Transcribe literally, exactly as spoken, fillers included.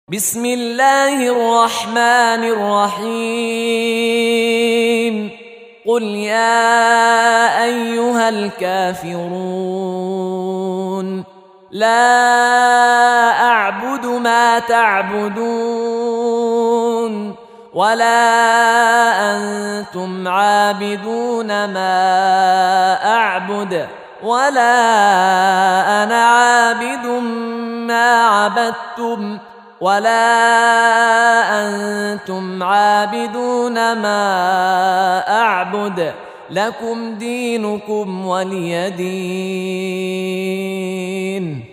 بسم الله الرحمن الرحيم قل يا أيها الكافرون لا أعبد ما تعبدون ولا أنتم عابدون ما أعبد ولا أنا عابد ما عبدتم ولا أنتم عابدون ما أعبد لكم دينكم ولي دين.